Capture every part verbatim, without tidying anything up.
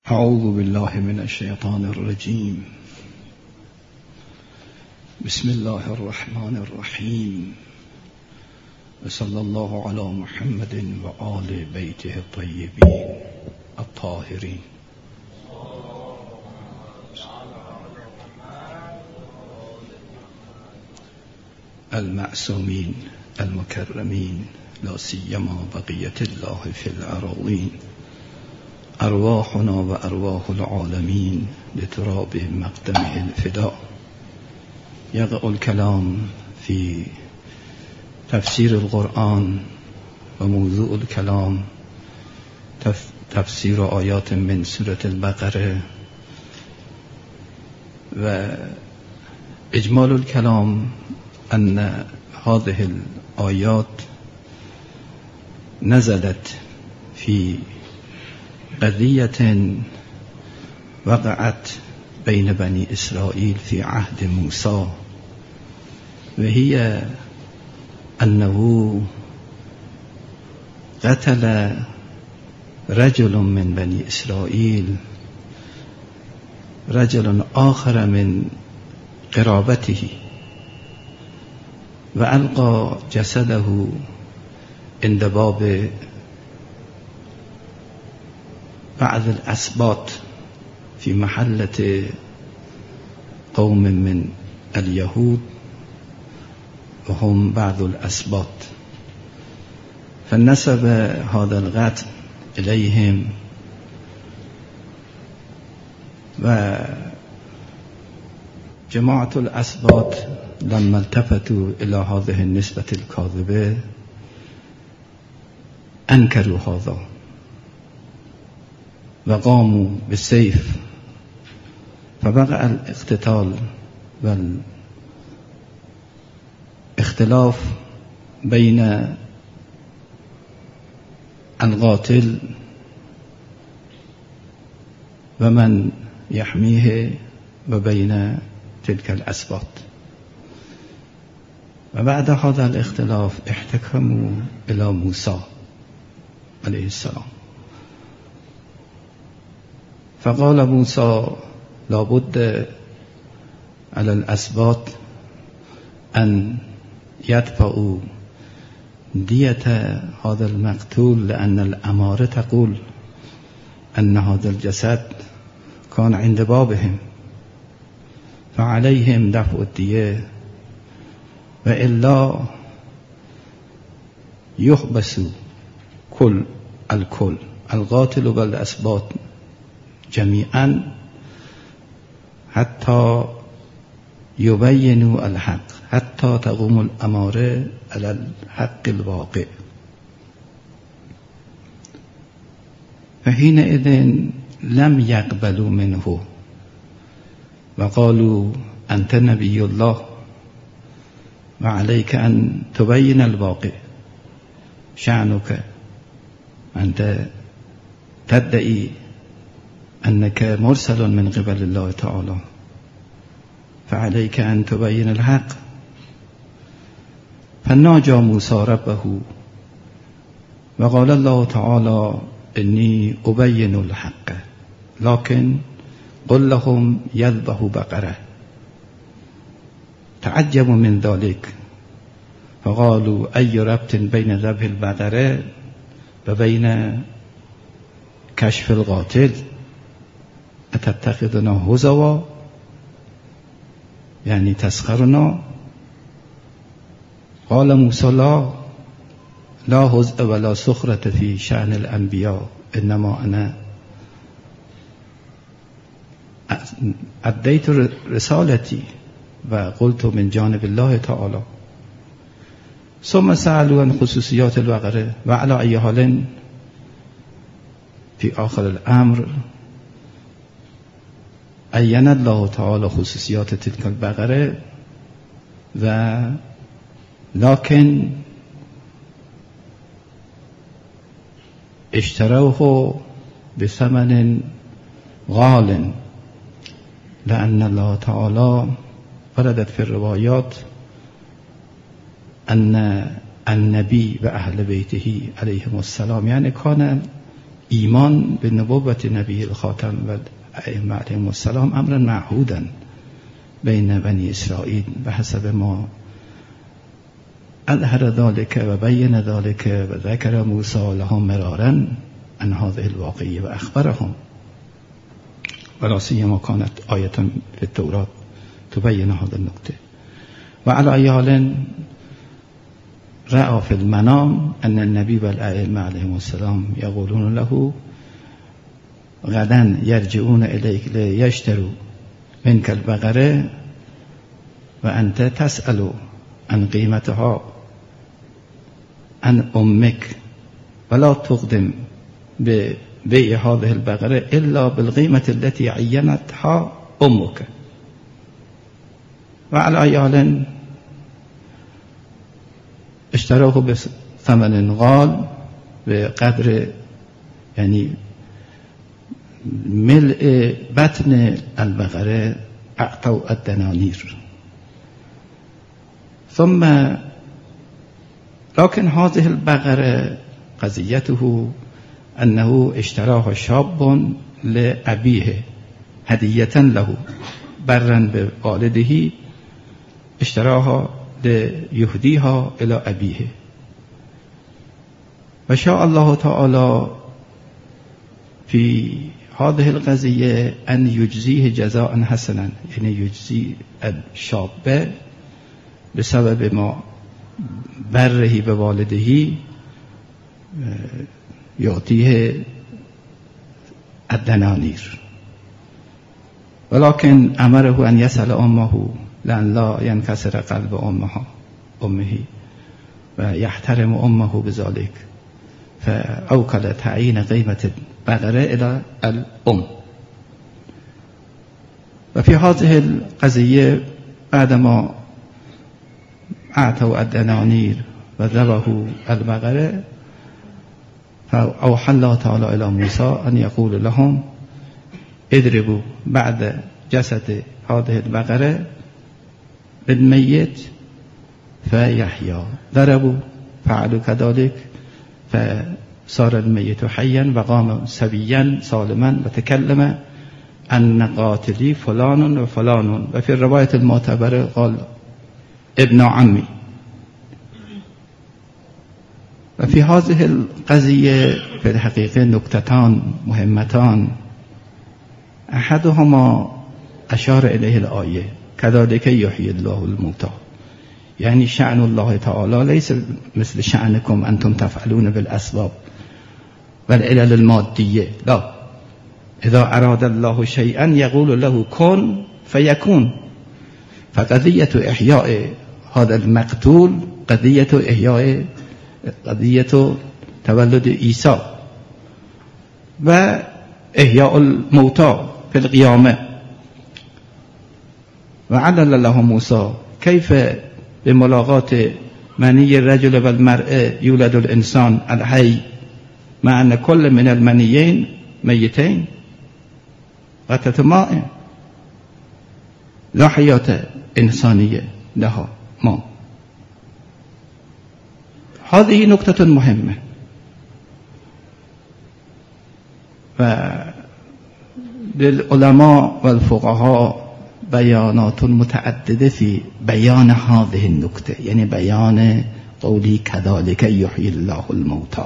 اعوذ بالله من الشیطان الرجیم. بسم الله الرحمن الرحیم. وصلی الله علی محمد و آل بیته الطیبین الطاهرین. المعصومین المکرمین لا سیما بقیة الله فی الأراضین. ارواحنا و ارواح العالمین لتراب مقدمه الفداء. یقع الکلام فی تفسیر القرآن و موضوع الکلام تفسیر آیات من سورة البقره و اجمال الكلام ان هذه الآيات نزلت في قضية وقعت بين بني إسرائيل في عهد موسى، وهي أنه قتل رجل من بني إسرائيل رجل آخر من قرابته وألقى جسده عند باب بعض الأسباط في محلة قوم من اليهود وهم بعض الأسباط، فنسب هذا القتل إليهم، وجماعة الأسباط لما التفتوا إلى هذه النسبة الكاذبة أنكروا هذا وقاموا بالسيف، فبقى الاقتتال والاختلاف بين القاتل ومن يحميه وبين تلك الأسباط. وبعد هذا الاختلاف احتكموا إلى موسى عليه السلام، فقال موسى لابد على الأسباط أن يدفعوا دية هذا المقتول، لأن الأمارة تقول أن هذا الجسد كان عند بابهم، فعليهم دفع الدية، وإلا يحبس كل الكل القاتل والأسباط جميعا حتى يبينوا الحق، حتى تقوم الأمارة على الحق الواقع. فحينئذ لم يقبلوا منه وقالوا أنت نبي الله وعليك أن تبين الواقع، شأنك أنت تدعي أنك مرسل من قبل الله تعالى، فعليك أن تبين الحق. فناجى موسى ربه وقال الله تعالى إني أبين الحق لكن قل لهم يذبحوا بقرة. تعجبوا من ذلك فقالوا أي ربط بين ذبح البقرة وبين كشف القاتل؟ أتتخذنا هزوا، يعني تسخرنا؟ قال موسى لا لا هزء ولا سخرة في شأن الأنبياء، إنما أنا أديت رسالتي وقلت من جانب الله تعالى. ثم سألوا عن خصوصيات البقرة، وعلى أي حال في آخر الأمر عين الله تعالى خصوصيات تلك البقرة، ولكن اشتروه بثمن غال، لأن الله تعالى وردت في الروايات أن النبي وأهل بيته عليهم السلام يعني كان ایمان به نبوت نبی الخاتم و ائمه علیهم السلام امرا معهودا بین بنی اسرائیل به حسب ما اظهر ذلك و بین ذلك و ذکر موسی لهم مرارا عن هذه الواقعه و اخبرهم ولا سیما كانت آیة في التوراة تبين هذا النقطة. وعلى أي حال رأى في المنام أن النبي والأئمة عليهم السلام يقولون له غدا يرجعون إليك ليشتروا منك البقرة وأنت تسأل عن قيمتها عن أمك ولا تقدم ببيع هذه البقرة إلا بالقيمة التي عينتها أمك. وعلى أي حال اشتروه بثمن غال بقدر يعني ملء بطن البقرة أعطوا الدنانير. ثم لكن هذه البقرة قضيته أنه اشتراها شاب لأبيه هدية له برا بوالده، اشتراها ليهديها إلى أبيه. وشاء الله تعالى في هذه القضية أن يجزيه جزاء حسنا، يعني يجزي الشاب بسبب ما بره بوالده يعطيه الدنانير. ولكن أمره أن يسأل أمه لأن لا ينكسر قلب أمها أمه ويحترم أمه بذلك، فأوكل تعيين قيمة البقرة إلى الأم. وفي هذه القضية بعدما أعطوا الدنانير وذبحوا البقرة فأوحى الله تعالى إلى موسى أن يقول لهم اضربوا بعد جسد هذه البقرة بالميت فيحيى. ضربوا فعلوا كذلك فصار الميت حيا وقام سويا سالما وتكلم أن قاتلي فلان وفلان. وفي الرواية المعتبرة قال ابن عمي. وفي هذه القضية في الحقيقة نكتتان مهمتان، أحدهما أشار إليه الآية كذلك يحيي الله الموتى، يعني شأن الله تعالى ليس مثل شأنكم أنتم تفعلون بالأسباب والعلل المادية، لا، إذا أراد الله شيئا يقول له كن فيكون. فقضية إحياء هذا المقتول قضية إحياء قضية تولد عيسى وإحياء الموتى في القيامة. وعلل له موسى كيف بملاقاة مني الرجل والمرأة يولد الإنسان الحي مع أن كل من المنيين ميتين غتة ماء، لا حياة إنسانية لها ماء. هذه نقطة مهمة. وللعلماء والفقهاء بيانات متعددة في بيان هذه النقطة، يعني بيان قولي كذلك يحيي الله الموتى.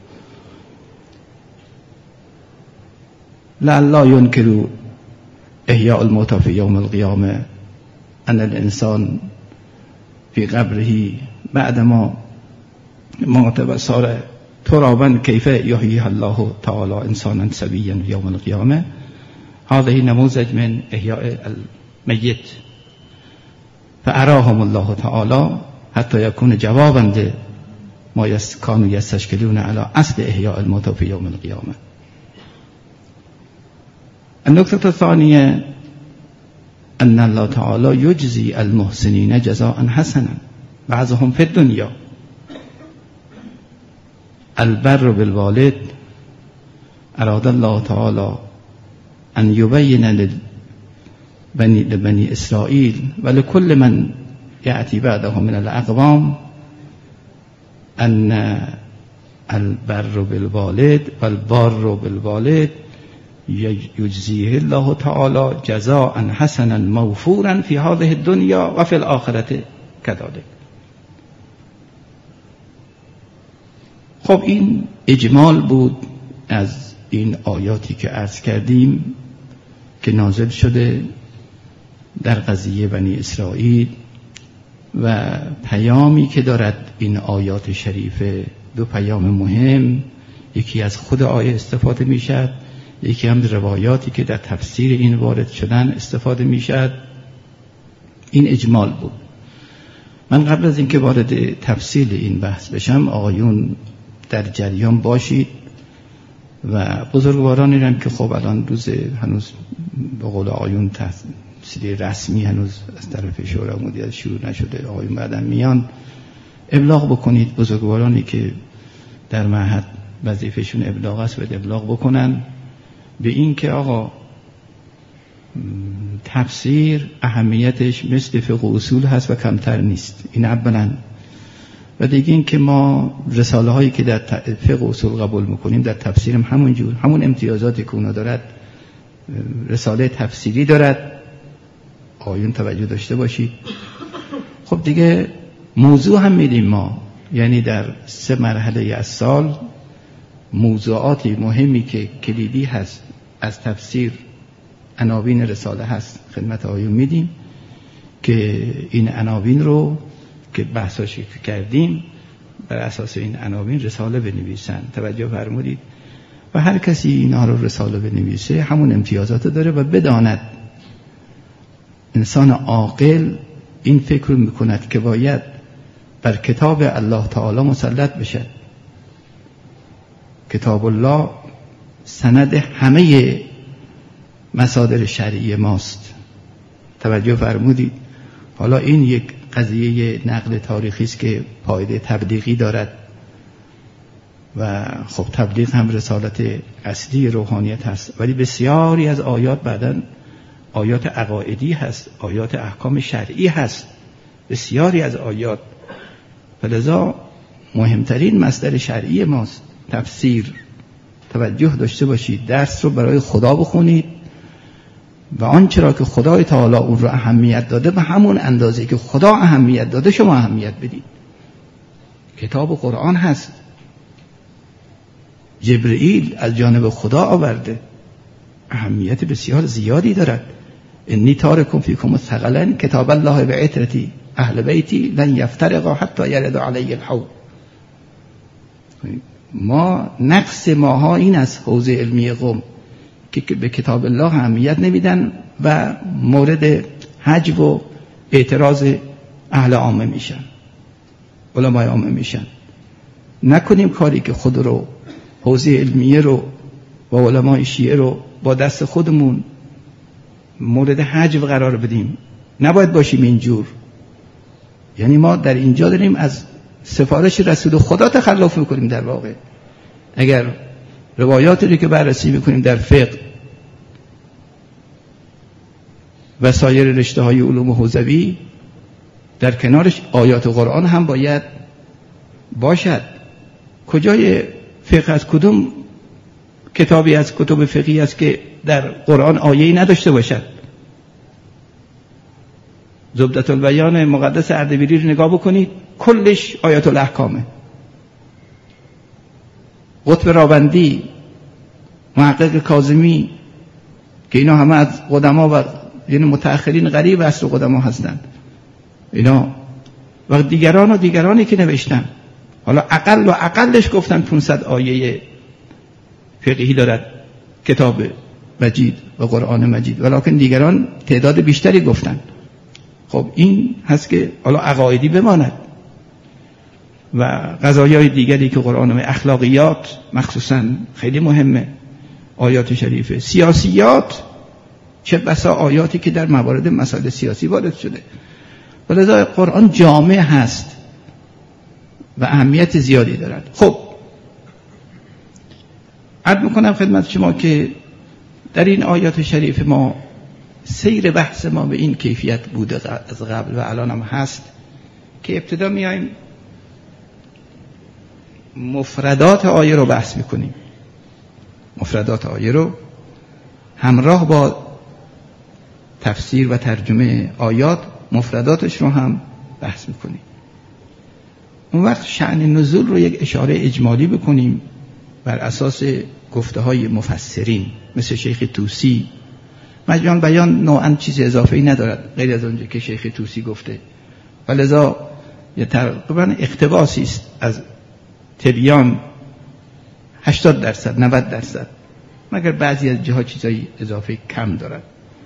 لعل لا ينكر إحياء الموتى في يوم القيامة أن الإنسان في قبره بعدما مات وصار ترابا كيف يحييها الله تعالى إنسانا سويا في يوم القيامة. هذه نموذج من إحياء الميت، فأراهم الله تعالى حتى يكون جوابا لما كانوا يستشكلون على أصل إحياء الموتى في يوم القيامة. النقطة الثانية أن الله تعالى يجزي المحسنين جزاء حسنا، بعضهم في الدنيا. البر بالوالد أراد الله تعالى أن يبين لبني, لبني إسرائيل ولكل من يأتي بعدهم من الأقوام أن البر بالوالد و البار بالوالد یجزیه الله تعالی جزاء حسنا موفورا فی هذه الدنیا و فی الاخرة کذالک. خب این اجمال بود از این آیاتی که عرض کردیم که نازل شده در قضیه بنی اسرائیل و پیامی که دارد این آیات شریفه. دو پیام مهم، یکی از خود آیه استفاده می شد، یکی هم روایاتی که در تفسیر این وارد شدن استفاده می شد. این اجمال بود. من قبل از اینکه وارد تفصیل این بحث بشم، آقایون در جریان باشید و بزرگوارانی هم که خب الان روز هنوز به قول آقایون تفسیر رسمی هنوز از طرف شورای مدیریت شروع نشده، آقایون بعداً میان، ابلاغ بکنید. بزرگوارانی که در معهد وظیفهشون ابلاغ است باید ابلاغ بکنن به این که آقا تفسیر اهمیتش مثل فقه و اصول هست و کمتر نیست. این اولا. و دیگه این که ما رساله هایی که در فقه و اصول قبول میکنیم در تفسیرم همون جور، همون امتیازاتی که اونا دارد رساله تفسیری دارد. آیون توجه داشته باشید. خب دیگه موضوع هم میدیم ما، یعنی در سه مرحله از سال موضوعاتی مهمی که کلیدی هست از تفسیر عناوین رساله هست خدمت آیون میدیم که این عناوین رو که بحثاش کردیم بر اساس این عناوین رساله بنویسن. توجه فرمودید. و هر کسی اینا رو رساله بنویسه همون امتیازات داره و بداند انسان عاقل این فکر رو میکند که باید بر کتاب الله تعالی مسلط بشه. کتاب الله سند همه مصادر شرعی ماست. توجه فرمودید. حالا این یک قضیه نقل تاریخی است که پایده تبلیغی دارد و خب تبلیغ هم رسالت اصلی روحانیت هست، ولی بسیاری از آیات بعداً آیات عقائدی هست، آیات احکام شرعی هست، بسیاری از آیات. فلذا مهمترین مصدر شرعی ماست تفسیر. توجه داشته باشید. درس رو برای خدا بخونید و آنچه را که خدای تعالی اون رو اهمیت داده به همون اندازه که خدا اهمیت داده شما اهمیت بدید. کتاب و قرآن هست، جبرئیل از جانب خدا آورده، اهمیت بسیار زیادی دارد. انی تارکم فیکم الثقلین کتاب الله و عترتی اهل بیتی لن یفترقا حتی یرد علی الحوض. ما نقص ماها این از حوزه علمی قوم که به کتاب الله اهمیت نمیدن و مورد حجب و اعتراض اهل عامه میشن، علمای عامه میشن. نکنیم کاری که خود رو حوزه علمیه رو و علمای شیعه رو با دست خودمون مورد حجب قرار بدیم. نباید باشیم اینجور. یعنی ما در اینجا داریم از سفارش رسول خدا تخلف میکنیم. در واقع اگر روایاتی رو که بررسی میکنیم در فقه و سایر رشته های علوم حوزوی، در کنارش آیات قرآن هم باید باشد. کجای فقه از کدوم کتابی از کتب فقهی است که در قرآن آیه‌ای نداشته باشد؟ زبدة البیان مقدس اردبیلی رو نگاه بکنید، کلش آیات الاحکامه. قطب راوندی، محقق کاظمی که اینا همه از قدما و یعنی متأخرین قریب عصر قدما هستند، اینا و دیگران و دیگرانی که نوشتن، حالا اقل و اقلش گفتن پانصد آیه فقهی دارد کتاب مجید و قرآن مجید، ولیکن دیگران تعداد بیشتری گفتن. خب این هست که حالا عقایدی بماند و قضایای دیگری که قرآن و اخلاقیات مخصوصا خیلی مهمه، آیات شریفه. سیاسیات، چه بسا آیاتی که در موارد مسائل سیاسی وارد شده. ولذا قرآن جامع هست و اهمیت زیادی دارد. خب عرض میکنم خدمت شما که در این آیات شریف ما سیر بحث ما به این کیفیت بوده از قبل و الان هم هست که ابتدا میایم مفردات آیه رو بحث میکنیم، مفردات آیه رو همراه با تفسیر و ترجمه آیات مفرداتش رو هم بحث میکنیم. اون وقت شأن نزول رو یک اشاره اجمالی بکنیم بر اساس گفته های مفسرین مثل شیخ طوسی. مجموع بیان نوعاً چیز اضافه‌ای ندارد غیر از اونجا که شیخ طوسی گفته، ولذا یه تقریباً اقتباسی است از تبیان، هشتاد درصد نود درصد، مگر بعضی از جاها چیزای اضافه کم دارد.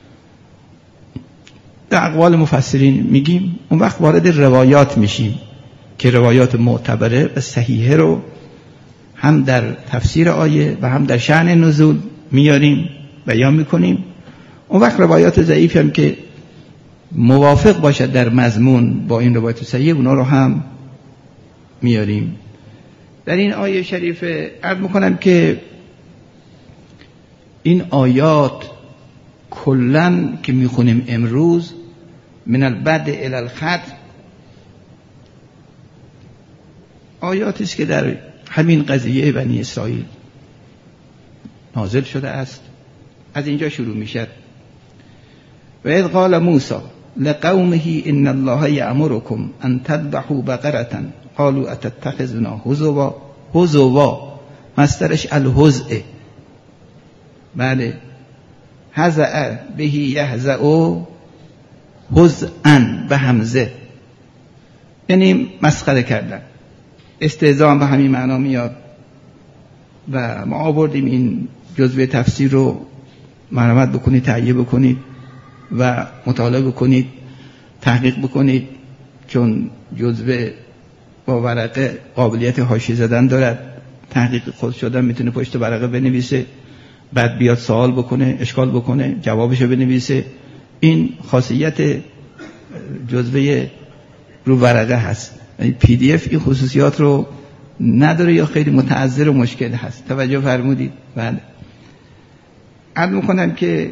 در اقوال مفسرین میگیم، اون وقت وارد روایات میشیم که روایات معتبره و صحیحه رو هم در تفسیر آیه و هم در شأن نزول میاریم بیان میکنیم. اون وقت روایات ضعیف هم که موافق باشد در مضمون با این روایات صحیح، اونا رو هم میاریم. در این آیه شریف عرض میکنم که این آیات کلن که میخونیم امروز من البدء الی الختم آیاتی است که در همین قضیه بنی اسرائیل نازل شده است. از اینجا شروع میشد. و اذ قال موسی لقومه ان الله یأمرکم ان تذبحوا بقرة قالوا اتتخذنا هزوا. هزوا مصدرش الهزء، بله، هزأ به یهزأ هزءا به همزه، یعنی مسخره کردن. استهزاء به همین معنا میاد و ما آوردیم این جزوه تفسیر رو مرحمت بکنید، تهیه بکنید و مطالعه بکنید، تحقیق بکنید، چون جزوه با ورقه قابلیت حاشیه زدن دارد. تحقیق خود شدن میتونه پشت ورقه بنویسه، بعد بیاد سوال بکنه، اشکال بکنه، جوابشو بنویسه. این خاصیت جزوه رو ورقه هست. پی دی اف این خصوصیات رو نداره یا خیلی متعذر و مشکل هست. توجه فرمودید؟ بله. عرض میکنم که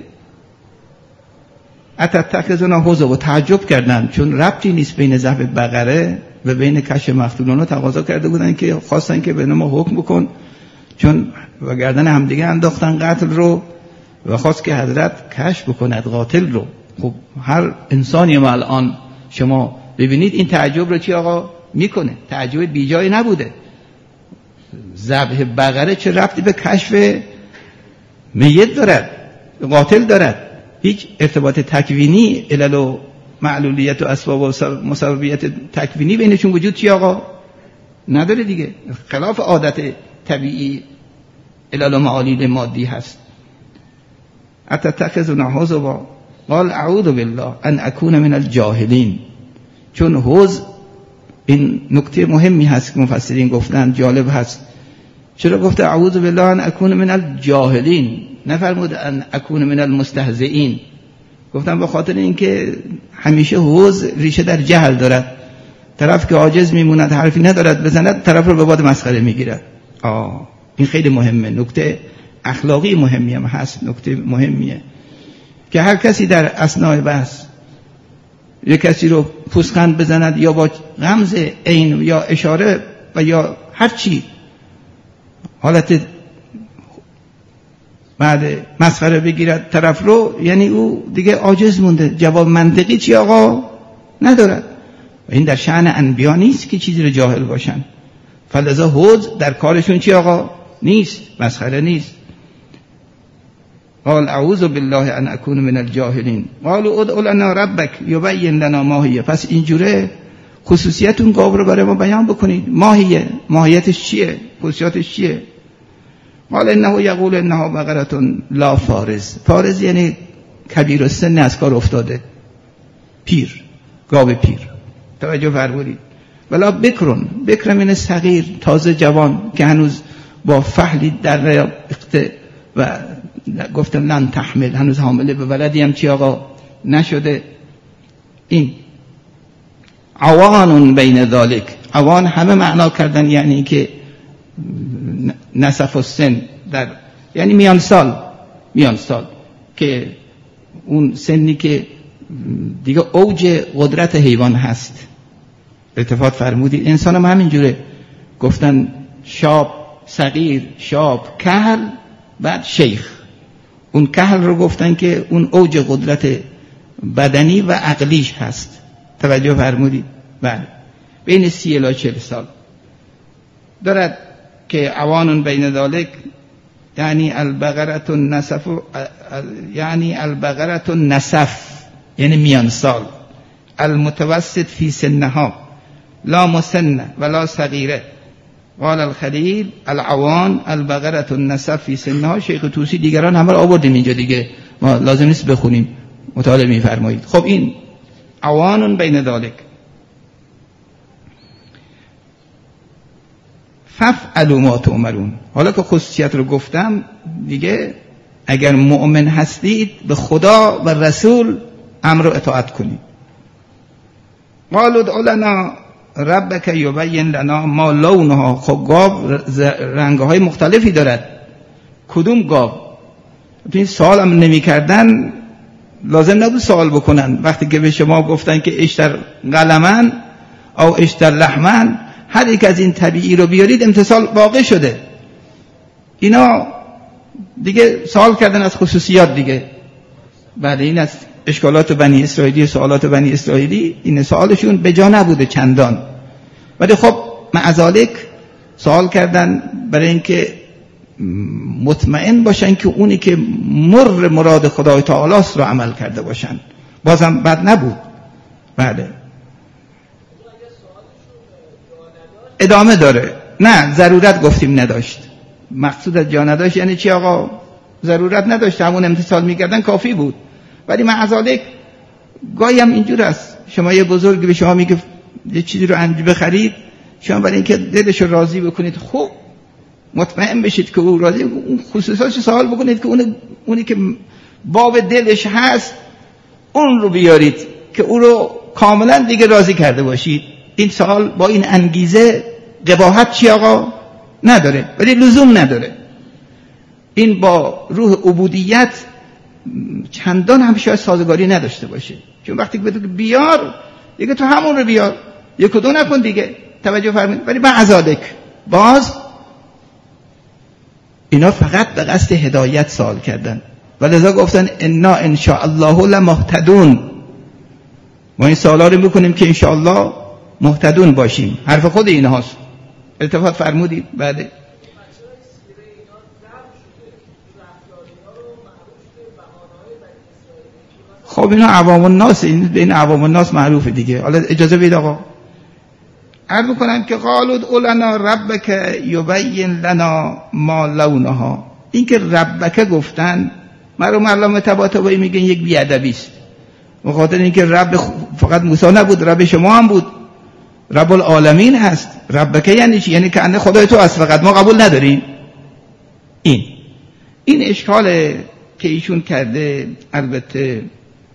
اتتخذنا هزوا و تعجب کردن، چون ربطی نیست بین ذبح بقره و بین کشف مقتولان. تقاضا کرده بودن که خواستن که به ما حکم بکن، چون و گردن همدیگه انداختن قتل رو و خواست که حضرت کشف بکند قاتل رو. خب هر انسانی ما الان شما ببینید این تعجب رو چی آقا میکنه؟ تعجب بی جای نبوده. ذبح بقره چه ربطی به کشف میت دارد، قاتل دارد؟ هیچ ارتباط تکوینی، علل و معلولیت و اسباب و مسببیت تکوینی بینشون وجود چی آقا نداره دیگه. خلاف عادت طبیعی علل و معالل مادی هست. اتتخذنا هزوا قال اعوذ بالله ان اكون من الجاهلین. چون حوز این نکته مهمی هست که مفسرین گفتن، جالب هست. چرا گفته اعوذ بالله ان اكون من الجاهلین، نفرمود ان اكون من المستهزئین؟ گفتم به خاطر اینکه همیشه حوز ریشه در جهل دارد. طرف که عاجز میموند، حرفی ندارد بزند، طرف رو به باد مسخره میگیرد. آه این خیلی مهمه، نکته اخلاقی مهمی هم هست، نکته مهمیه که هر کسی در اثناء بحث یک کسی رو پوزخند بزند یا با غمز عین یا اشاره و یا هر چی حالت بعد مسخره بگیرد طرف رو، یعنی او دیگه عاجز مونده، جواب منطقی چی آقا ندارد. و این در شأن انبیا نیست که چیزی رو جاهل باشن. فلذا حوز در کارشون چی آقا نیست، مسخره نیست. قال اعوذ بالله ان اكون من الجاهلین قالوا ادع لنا ربك یبین لنا ما هی. پس اینجوره خصوصیت اون گاو رو برای ما بیان بکنید. ما هی، ماهیتش چیه، خصوصیاتش چیه؟ قال انه یقول انها بقره لا فارز. فارز یعنی کبیر السن، از کار افتاده، پیر، گاو پیر. توجه فرمودید؟ ولا بکرون، بکر من صغیر، تازه جوان که هنوز با فحلی در رقته و گفتم لن تحمل، هنوز حامله به ولدی هم چی آقا نشده. این عوان بین ذالک، عوان همه معنا کردن یعنی که نصف السن، در یعنی میان سال، میان سال که اون سنی که دیگه اوج قدرت حیوان هست. التفات فرمودید؟ انسان هم همینجوره. گفتن شاب صغیر، شاب کهل، بعد شیخ. اون کهل رو گفتن که اون اوج قدرت بدنی و عقلیش هست. توجه فرمودید؟ بله، بین سی الی چهل سال دارد که عوان بین ذالک یعنی البقرة النسف، یعنی البقرة النسف یعنی میان سال، المتوسط فی سنها لا مسن ولا صغیره. قال الخلیل العوان البقرة النسف فی سنها. شیخ طوسی دیگران همه رو آوردیم اینجا دیگه، ما لازم نیست بخونیم، مطالعه می‌فرمایید. خب این عوان بین ذالک. فافعلوا ما تؤمرون. حالا که خصوصیت رو گفتم دیگه، اگر مؤمن هستید به خدا و رسول امر و اطاعت کنید. قالوا ادع لنا ربک یبین لنا ما لونها. خب گاو رنگ‌های مختلفی دارد، کدوم گاو؟ این سوال هم نمی کردن، لازم نبود سوال بکنن. وقتی که به شما گفتن که اشتر قلمن او اشتر لحمن، هر یک از این طبیعی رو بیارید، امتصال واقع شده. اینا دیگه سوال کردن از خصوصیات دیگه. بله، این از اشکالات بنی اسرائیلی، سوالات بنی اسرائیلی، این سوالشون به جا نبوده چندان، ولی خب معذالک سوال کردن برای اینکه مطمئن باشن که اونی که مر مراد خدای تعالی است رو عمل کرده باشن. بازم بد نبود. بله، ادامه داره. نه، ضرورت گفتیم نداشت. مقصود از جا نداشت یعنی چی آقا؟ ضرورت نداشت، همون امتثال میکردن کافی بود. ولی معذالک گاهی هم اینجور است، شما یه بزرگ به شما میگه یه چیزی رو انج بخرید، شما برای اینکه دلش رو راضی بکنید، خوب مطمئن بشید که او راضی، اون خصوصاتش سوال بکنید که اون اونی که باب دلش هست اون رو بیارید که او رو کاملا دیگه راضی کرده باشید. این سوال با این انگیزه قباحت چی آقا؟ نداره، ولی لزوم نداره. این با روح عبودیت چندان هم شاید سازگاری نداشته باشه، چون وقتی که بگه بیار دیگه تو همون رو بیار، یک و دو نکن دیگه. توجه فرمایید. ولی معذالک باز اینا فقط به قصد هدایت سوال کردن، ولذا گفتن انا ان شاء الله لمهتدون. ما این سوالا رو میکنیم که ان شاء الله مهتدون باشیم. حرف خود اینهاست. التفات فرمودید؟ بله. خب اینا عوام الناس، این بین عوام الناس معروفه دیگه. حالا اجازه بدید آقا عرض بکنم که قالوا ادع لنا ربک یبین لنا ما لونها. این که ربک گفتن، مرحوم علامه طباطبایی میگن یک بیادبی است، به خاطر اینکه رب فقط موسی نبود، رب شما هم بود، رب العالمین هست. ربک یعنی چی؟ یعنی که انه خدای تو است، فقط ما قبول نداریم. این این اشکال که ایشون کرده. البته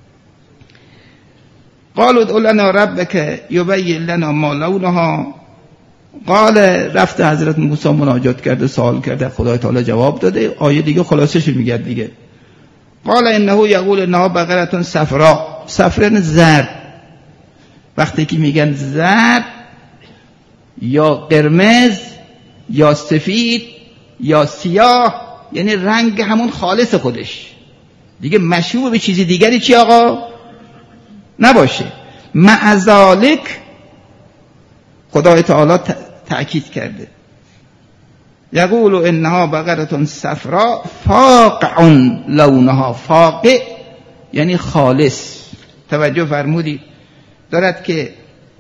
قالوا ادع لنا ربک یبین لنا ما لونها. قال، رفت حضرت موسی مناجات کرده، سوال کرده، خدای تعالی جواب داده. آیه دیگه خلاصش میگه دیگه. قال انه یقول انها بقره صفراء. صفرا زرد. وقتی که میگن زرد یا قرمز یا سفید یا سیاه، یعنی رنگ همون خالص خودش، دیگه مشوب به چیزی دیگری چی آقا نباشه. معذالک خدای تعالی تأکید کرده یقول انها بقره صفراء فاقع لونها. فاقع یعنی خالص. توجه فرمودید؟ دارد که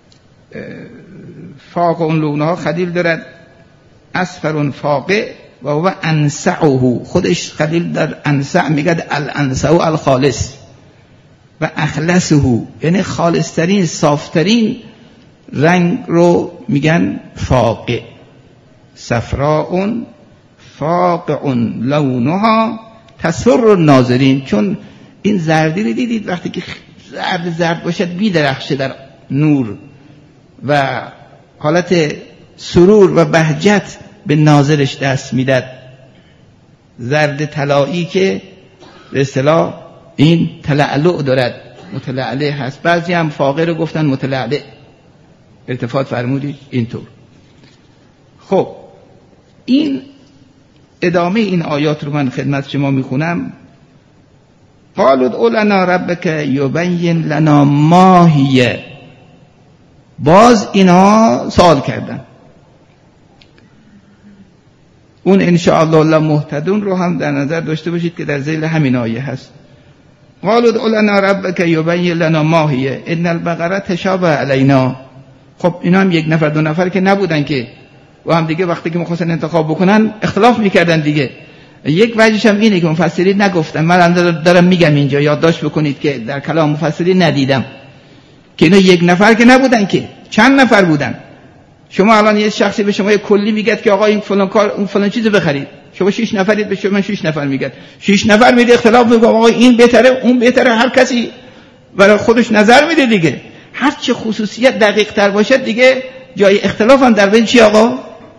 فاقع لونها خلیل دارد اصفر فاقع و هو انسعه. خودش خلیل در انسع میگه الانسع الخالص و اخلصه، یعنی خالصترین صافترین رنگ رو میگن فاقع. صفراء فاقع لونها تسر الناظرین. چون این زردی رو دیدید وقتی که زرد زرد باشد بیدرخشه در نور و حالت سرور و بهجت به ناظرش دست میداد. زرد طلایی که به اصطلاح این تلعلع دارد، متلعلع هست. بعضی هم فاقع رو گفتن متلعلع. التفات فرمودید؟ اینطور. خب این ادامه این آیات رو من خدمت شما میخونم. قالوا ادع لنا ربک یبین لنا ما هی. باز اینا سوال کردن. اون ان شاء الله لمهتدون رو هم در نظر داشته باشید که در ذیل همین آیه هست. قالوا ادع لنا ربک یبین لنا ما هی ان البقره تشابه علینا. خب اینا هم یک نفر دو نفر که نبودن که و هم دیگه وقتی که می‌خواستن انتخاب بکنن اختلاف میکردن دیگه. یک وجهش هم اینه که مفسرین نگفتن، من دارم میگم اینجا یادداشت بکنید که در کلام مفسرین ندیدم که اینا یک نفر که نبودن، که چند نفر بودن. شما الان یه شخصی به شما یه کلی میگه که آقا این فلان کار اون فلان چیزو بخرید، شما شش نفرید، به شما شش نفر میگه، شش نفر میده اختلاف میگه آقا این بهتره اون بهتره، هر کسی برای خودش نظر میده دیگه. هر چه خصوصیت دقیق تر باشه دیگه جای اختلاف هم در بین چی آقا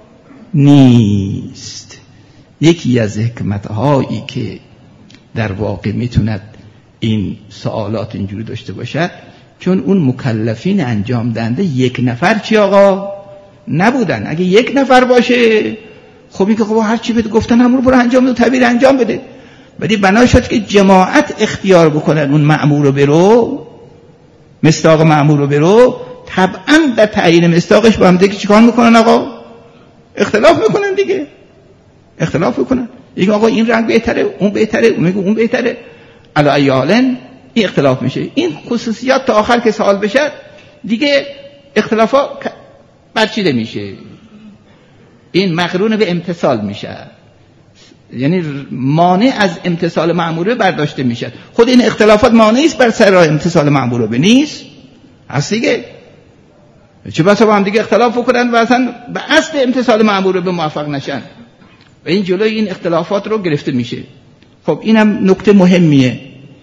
نیست. یکی از حکمت‌هایی که در واقع میتوند این سوالات اینجوری داشته باشد، چون اون مکلفین انجام دهنده یک نفر چی آقا نبودن. اگه یک نفر باشه خب این که خب هر چی بهت گفتن همون رو برو انجام بده، تعبیر انجام بده. ولی بنا شد که جماعت اختیار بکنن اون مأمور رو برو، مصداق مأمور رو برو، طبعا در تعیین مصداقش با هم دیگه چیکار میکنن آقا؟ اختلاف میکنن دیگه، اختلاف میکنن. یک آقا این رنگ بهتره، اون بهتره، اون میگه اون بهتره، علی ای حال این اختلاف میشه. این خصوصیات تا آخر که سوال بشه دیگه اختلافا برچیده میشه، این مقرون به امتثال میشه، یعنی مانع از امتثال مأموره برداشته میشه. خود این اختلافات مانعی است بر سر امتثال مأموره به نیست هست دیگه. چه بسا با هم دیگه اختلاف بکنن و اصلا به اصل امتثال مأموره به موفق نشن و این جلوی این اختلافات رو گرفته میشه. خب اینم نکته مهمیه.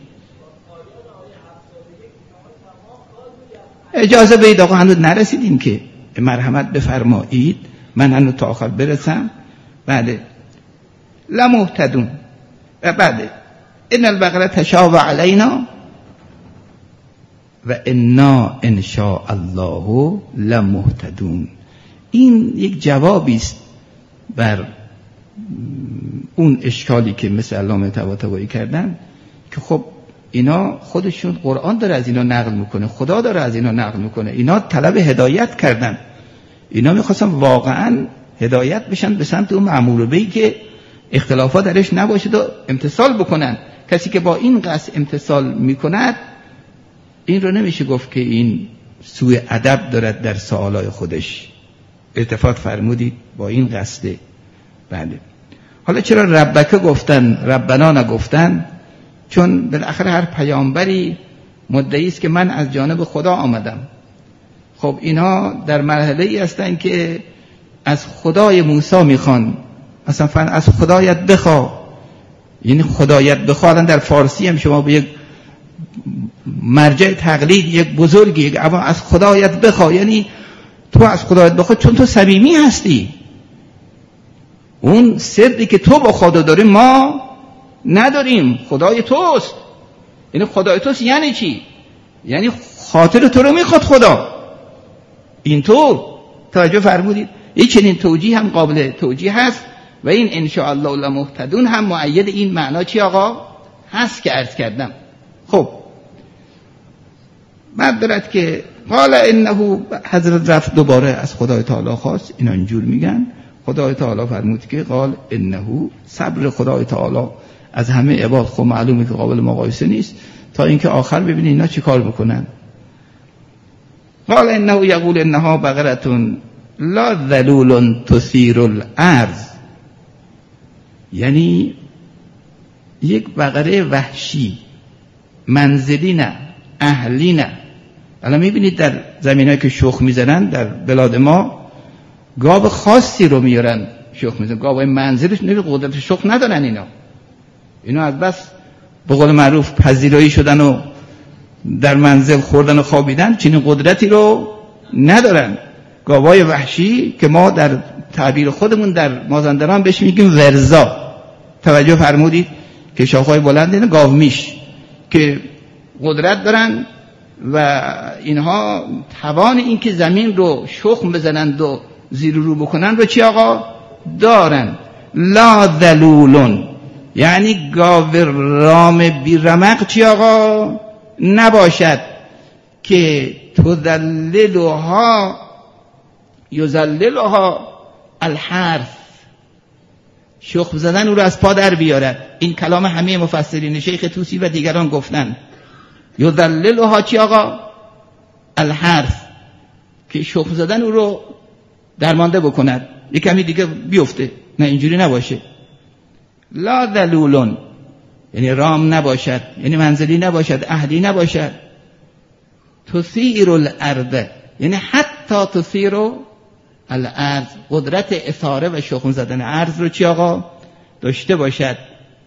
اجازه بدید آقا، هنوز نرسیدیم که مرحمت بفرمایید، من هنوز تا آخر برسم. بعد لمهتدون و بعد ان البقره تشابه علینا و انا ان شاء الله لمهتدون. این یک جوابی است بر اون اشکالی که مثل علامه طباطبایی کردن که خب اینا خودشون قرآن داره از اینا نقل میکنه، خدا داره از اینا نقل میکنه، اینا طلب هدایت کردن، اینا میخواستن واقعا هدایت بشن به سمت اون مأمور بی که اختلافات درش نباشد و امتثال بکنن. کسی که با این قصد امتثال میکند این رو نمیشه گفت که این سوء ادب دارد در سوالای خودش. التفات فرمودید با این قصده. بله. حالا چرا ربکه گفتن ربنا نگفتن؟ چون بالاخره هر پیامبری مدعی است که من از جانب خدا آمدم. خب اینا در مرحله ای هستن که از خدای موسی میخوان، مثلا از خدایت بخوا، یعنی خدایت بخوا در فارسی هم شما به یک مرجع تقلید، یک بزرگی، یک اما از خدایت بخوا یعنی تو از خدایت بخوا چون تو صمیمی هستی، اون سری که تو با خدا داری ما نداریم، خدای توست. یعنی خدای توست یعنی چی؟ یعنی خاطر تو رو میخواد خدا. این تو توجه فرمودید؟ این چنین توجیه هم قابل توجیه هست و این ان شاء الله لمهتدون هم مؤید این معنا چی آقا هست که عرض کردم. خب بعد دارد که قال انه، حضرت رفت دوباره از خدای تعالی خواست، اینا اینجور میگن. خدای تعالی فرمود که قال انه، صبر خدای تعالی از همه عباد خب معلومه که قابل مقایسه نیست، تا اینکه آخر ببینید اینا چی کار میکنن. قال انه یقول انها بقره لا ذلول تثیر الارض، یعنی یک بقره وحشی، منزلی نه، اهلی نه. الان میبینید در زمینایی که شخم میزنن در بلاد ما گاو خاصی رو میارن شخم میزنن، گاوهای منزلش نمی قدرت شخم ندارن. اینا اینا از بس به قول معروف پذیرایی شدن و در منزل خوردن و خوابیدن، چنین قدرتی رو ندارن. گاوهای وحشی که ما در تعبیر خودمون در مازندران بهش میگیم ورزا، توجه فرمودید که شاخهای بلند اینه گاو میش که قدرت دارن و اینها توان این که زمین رو شخم بزنند و زیر رو بکنن رو چی آقا دارن. لا ذلولون یعنی گاو رام بی رمق چی آقا نباشد که تذللها یذللها الحرث، شخم زدن او رو از پا در بیارد. این کلام همه مفسرین، شیخ طوسی و دیگران گفتن یذللها چی آقا الحرث، که شخم زدن او رو درمانده بکند، یک کمی دیگه بیفته. نه اینجوری نباشه. لا ذلولون یعنی رام نباشد، یعنی منزلی نباشد، اهلی نباشد. تثیر الارض یعنی حتی تثیر الارض، قدرت اثاره و شخم زدن ارض رو چی آقا داشته باشد.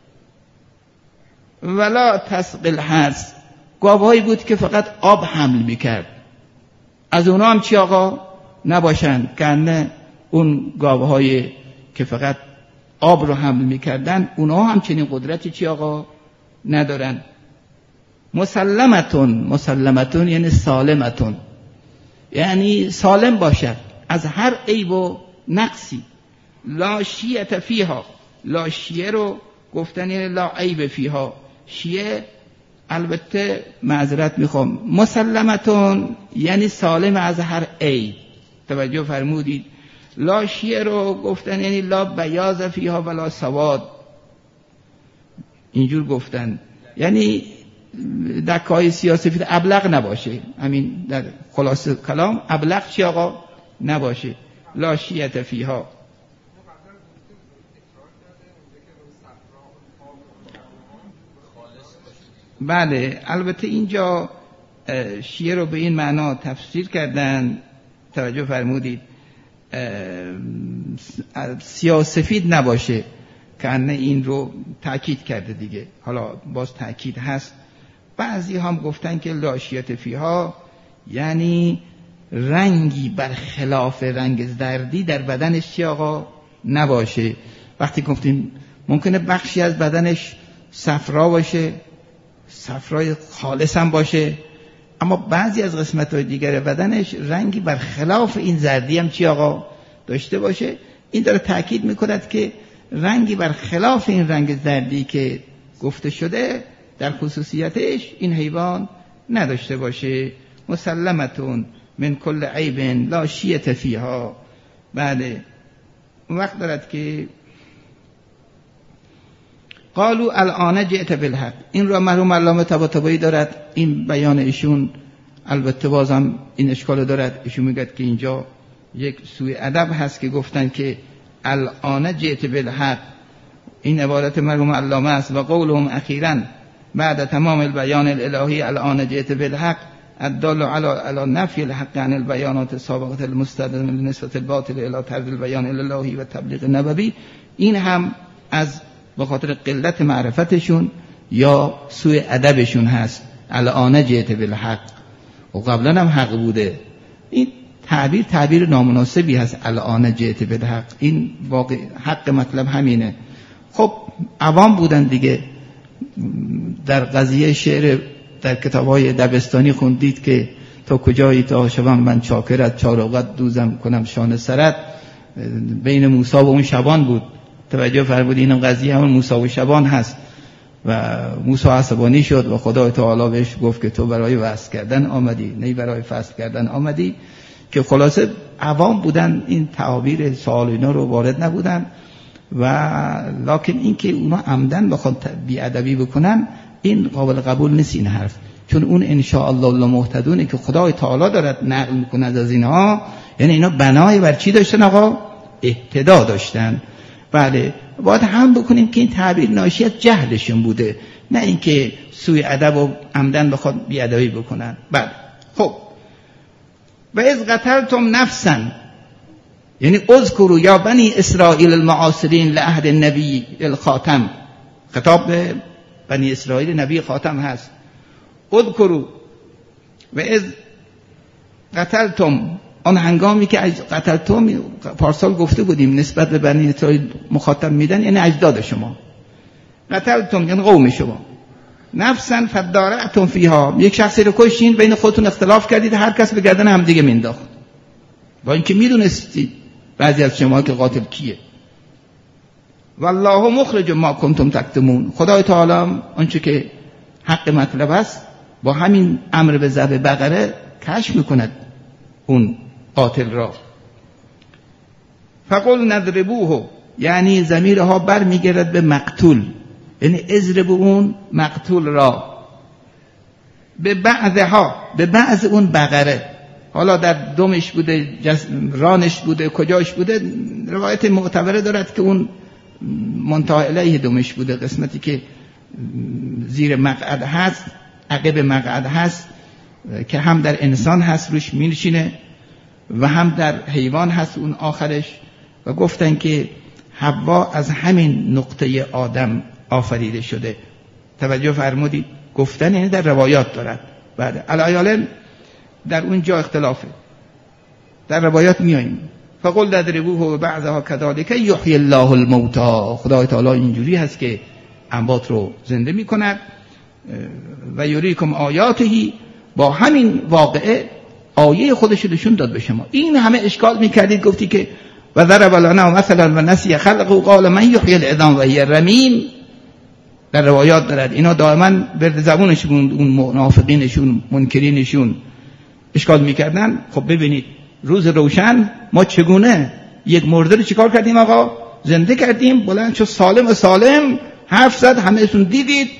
ولا تسقی الحرث، گاوهایی بود که فقط آب حمل میکرد، از اونا هم چی آقا نباشند، کنه اون گاوهایی که فقط آب رو حمل میکردن اونا هم چنین قدرتی چی آقا ندارن. مسلمتون، مسلمتون یعنی سالمتون، یعنی سالم باشد از هر عیب و نقصی. لا شیعة فیها، لا شیعه رو گفتن یعنی لا عیب فیها. شیعه البته معذرت میخوام، مسلمتون یعنی سالم از هر عیب. توجه فرمودید؟ لا شیعه رو گفتن یعنی لا بیاض فیها ولا سواد، اینجور گفتن یعنی دکای سیاسفید ابلغ نباشه. همین در خلاصه کلام ابلغ چی آقا نباشه. لا شیعة فیها. بله البته اینجا شیعه رو به این معنا تفسیر کردن، توجه فرمودید، سیاسفید نباشه، که انه این رو تأکید کرده دیگه. حالا باز تأکید هست. بعضی هم گفتن که لا شیعة فیها یعنی رنگی برخلاف رنگ زردی در بدنش چی آقا نباشه. وقتی گفتیم ممکنه بخشی از بدنش صفرا باشه، صفرای خالص هم باشه، اما بعضی از قسمت‌های دیگر بدنش رنگی برخلاف این زردی هم چی آقا داشته باشه. این داره تأکید میکند که رنگی برخلاف این رنگ زردی که گفته شده در خصوصیتش این حیوان نداشته باشه. مسلمتون من کل عیب لا شیعة فیها. بله وقت دارد که قالوا الان جئت بالحق، این رو مرحوم علامه طباطبایی دارد. این بیان ایشون البته بازم این اشکال دارد. ایشون میگه که اینجا یک سوء ادب هست که گفتن که الان جئت بالحق، این عبارت مرحوم علامه است. و قولهم اخیرا بعد تمام البیان الالهی الان جئت بالحق الدال على على نفی الحق عن البیانات السابقه المستلزمه لنسبة الباطل الى طرد البیان الالهی و تبلیغ نبوی. این هم از به خاطر قلت معرفتشون یا سوء ادبشون هست. الان جئت بالحق و قبلا هم حق بوده. این تعبیر تعبیر نامناسبی هست. الان جئت بالحق، این واقع حق مطلب همینه. خب عوام بودن دیگه. در قضیه شعر در کتاب‌های دبستانی خوندید که تا کجایی تا شبان من چاکرت، چاروقت دوزم کنم شانه سرت. بین موسی و اون شبان بود. توجه فرمودید؟ این قضیه همون موسی و شبان هست و موسی عصبانی شد و خدا تعالی بهش گفت که تو برای وصل کردن آمدی، نه برای فصل کردن آمدی. که خلاصه عوام بودن، این تعابیر سوال اینا رو وارد نبودن. و لکن این که اونا عمدن بخواد بی‌ادبی بکنن این قابل قبول نیست این حرف، چون اون ان شاء الله المهتدونه که خدای تعالی دارد نقل میکنه از اینها، یعنی اینا بنای بر چی داشتن آقا؟ اهتدا داشتن. بله باید هم بکنیم که این تعبیر ناشی از جهلشون بوده، نه اینکه سوء ادب و عمدن بخواد بی‌ادبی بکنن. بله خب و اذ قتلتم نفسا یعنی اذکروا یا بنی اسرائیل المعاصرین لعهد النبی الخاتم، خطاب به بنی اسرائیل نبی خاتم هست. اذکروا و اذ قتلتم، آن هنگامی که قتلتم پارسال گفته بودیم نسبت به بنی اسرائیل مخاطب میدن یعنی اجداد شما. قتلتم یعنی قوم شما. نفسا فدارعتم فیها، یک شخصی رو کشتین، بین خودتون اختلاف کردید، هر کس به گردن هم دیگه مینداخت با اینکه میدونستید بعضی از شما که قاتل کیه. والله مخرج ما کنتم تکتمون. خدای تعالی آنچه که حق مطلب است با همین امر به ذبح بقره کشف میکند اون قاتل را. فقل نضربوه، یعنی ضمیرها بر میگرد به مقتول، یعنی اضرب اون مقتول را، به بعضها، به بعض اون بقره. حالا در دمش بوده، رانش بوده، کجاش بوده، روایت معتبره دارد که اون منتهی الیه دمش بوده، قسمتی که زیر مقعد هست، عقب مقعد هست که هم در انسان هست روش می‌نشینه و هم در حیوان هست اون آخرش. و گفتن که حوا از همین نقطه آدم آفریده شده. توجه فرمودید؟ گفتن یعنی در روایات دارد. بعد الایالم در اون جا اختلافه، در روایات میاییم. فقل نضربوه بعضها كذلك یحیی الله الموتى. خدای تعالی اینجوری هست که اموات رو زنده میکند. و یریکم آیاته، با همین واقعه آیه خودش رو نشون داد به شما. این همه اشکال میکردید، گفتی که و ضرب لنا مثلا و نسی خلقه و قال من یحیی العظام و هی رمیم. در روایات دارد. اینا دائما برد زبونشون، اون منافقینشون، منکرینشون اشکال میکردن. خب ببینید روز روشن ما چگونه یک مرده رو چیکار کردیم آقا؟ زنده کردیم، بلند شد سالم و سالم حرف زد، همه اتون دیدید.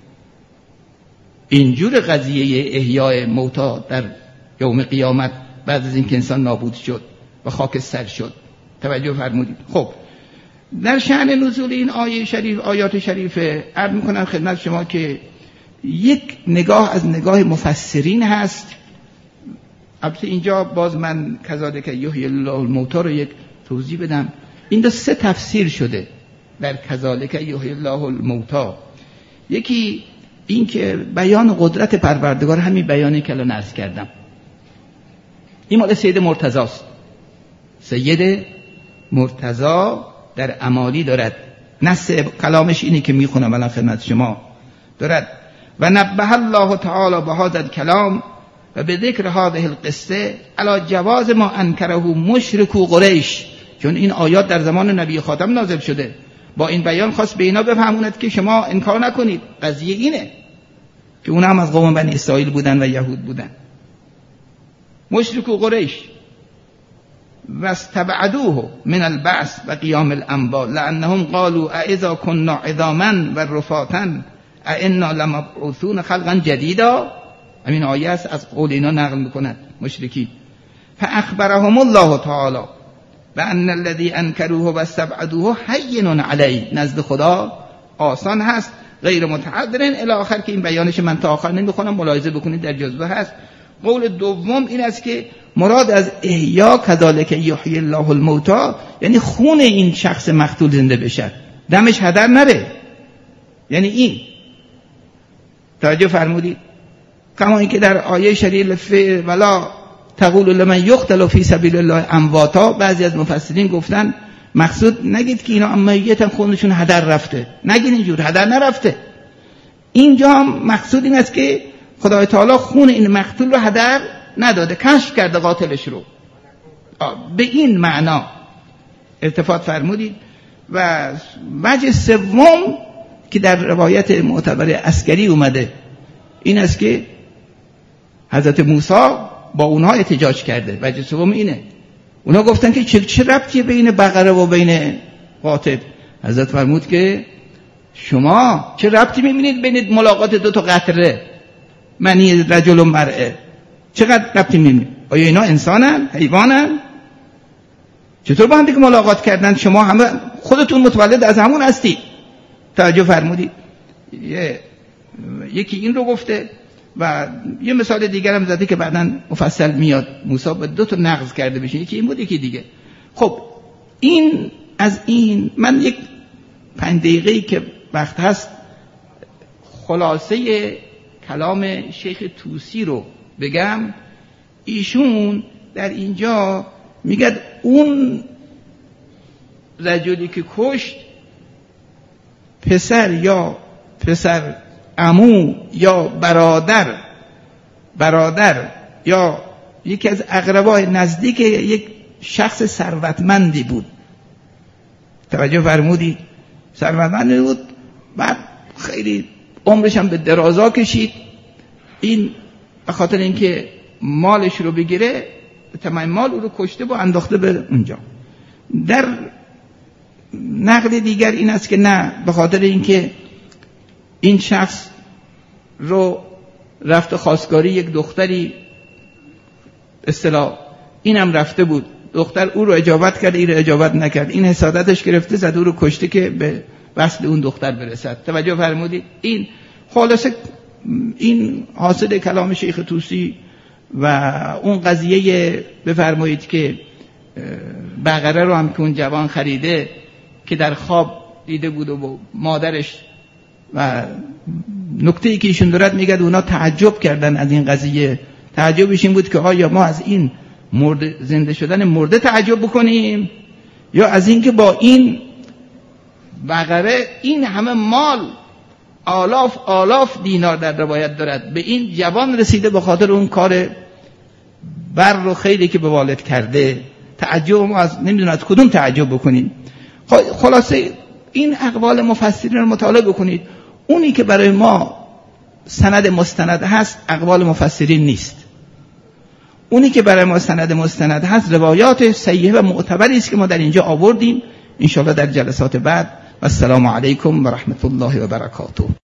اینجور قضیه احیای موتا در یوم قیامت بعد از اینکه انسان نابود شد و خاکستر شد. توجه فرمودید؟ خب در شأن نزول این آیه شریف، آیات شریفه، عرض میکنم خدمت شما که یک نگاه از نگاه مفسرین هست. البته اینجا باز من کذالک یحیی الله الموتى رو یک توضیح بدم. این دو سه تفسیر شده در کذالک یحیی الله الموتى. یکی این که بیان قدرت پروردگار، همین بیانی که الان عرض کردم، این مال سید مرتضی است. سید مرتضی در امالی دارد، نص کلامش اینی که میخونم الان خدمت شما دارد. و نبه الله تعالی به هذا الکلام و به ذکر هذه القصه علی جواز ما انکره مشرکو قریش. چون این آیات در زمان نبی خاتم نازل شده، با این بیان خواست به اینا بفهموند که شما انکار نکنید. قضیه اینه که اونا هم از قوم بنی اسرائیل بودن و یهود بودن. مشرکو قریش و استبعدوه من البعث و قیام الانبیاء لانهم قالوا اذا كنا عظاما و رفاتا ائنا لمبعوثون خلقا جدیدا. همین آیه است، از قول اینا نقل میکنند مشرکین. فاخبرهم الله تعالی بان الذي انکروه و استبعدوه هین علی، نزد خدا آسان هست، غیر متعذر الی آخر، که این بیانش من تا آخر نمیخونم، ملاحظه بکنید در جزوه هست. قول دوم این است که مراد از احیا کذالک یحیی الله الموتى یعنی خون این شخص مقتول زنده بشه، دمش هدر نره. یعنی این توجه فرمودید؟ کما اینکه در آیه شریف ولا تقولوا لمن یقتل فی سبیل الله امواتا، بعضی از مفسرین گفتن مقصود نگید که اینا میتن خونشون هدر رفته، نگید اینجور، هدر نرفته. اینجا هم مقصود این است که خدای تعالی خون این مقتول رو هدر نداده، کشف کرده قاتلش رو. به این معنا التفات فرمودید. و وجه سوم که در روایت معتبر عسکری اومده این است که حضرت موسی با اونها احتجاج کرده. وجه سوم اینه، اونها گفتن که چه, چه ربطی بین بقره و بین قاتل؟ حضرت فرمود که شما چه ربطی میبینید بین ملاقات دو تا قطره منی رجل و مرأه؟ چقدر ربطی میبینید؟ آیا اینا انسانن؟ حیوانن؟ چطور با هم دیگه ملاقات کردن؟ شما همه خودتون متولد از همون هستی. توجه فرمودید؟ یکی این رو گفته و یه مثال دیگر هم زده که بعداً مفصل میاد. موسی به دو تا نقض کرده بشه، یکی این بود یکی دیگه. خب این از این من یک پنج دقیقه‌ای که وقت هست خلاصه کلام شیخ طوسی رو بگم. ایشون در اینجا میگه اون رجلی که کشت پسر یا پسر عمو یا برادر برادر یا یکی از اقربای نزدیک یک شخص ثروتمندی بود. توجه فرمودید؟ ثروتمند بود، بعد خیلی عمرش هم به درازا کشید. این به خاطر اینکه مالش رو بگیره تمام مال او رو کشته و انداخته به اونجا. در نقل دیگر این است که نه، به خاطر اینکه این شخص رو رفته خواستگاری یک دختری اصطلاح اینم رفته بود، دختر او رو اجابت کرد، این رو اجابت نکرد، این حسادتش گرفته زد او رو کشته که به وصل اون دختر برسد. توجه فرمودید؟ این خلاصه این حاصل کلام شیخ طوسی و اون قضیه بفرمایید که بقره رو هم که اون جوان خریده که در خواب دیده بود و مادرش، و نکته ای که ایشون دارد میگه اونا تعجب کردن از این قضیه. تعجبش این بود که آیا ما از این مرده زنده شدن مرده تعجب بکنیم یا از این که با این بقره این همه مال آلاف آلاف دینار در روایت دارد به این جوان رسیده به خاطر اون کار بر و خیلی که به والد کرده. تعجب ما از نمیدونم از کدوم تعجب بکنیم. خلاصه این اقوال مفسرین رو مطالعه بکنید. اونی که برای ما سند مستند هست اقوال مفسرین نیست. اونی که برای ما سند مستند هست روایات صحیحه و معتبری است که ما در اینجا آوردیم. انشاءالله در جلسات بعد. و السلام علیکم و رحمت الله و برکاته.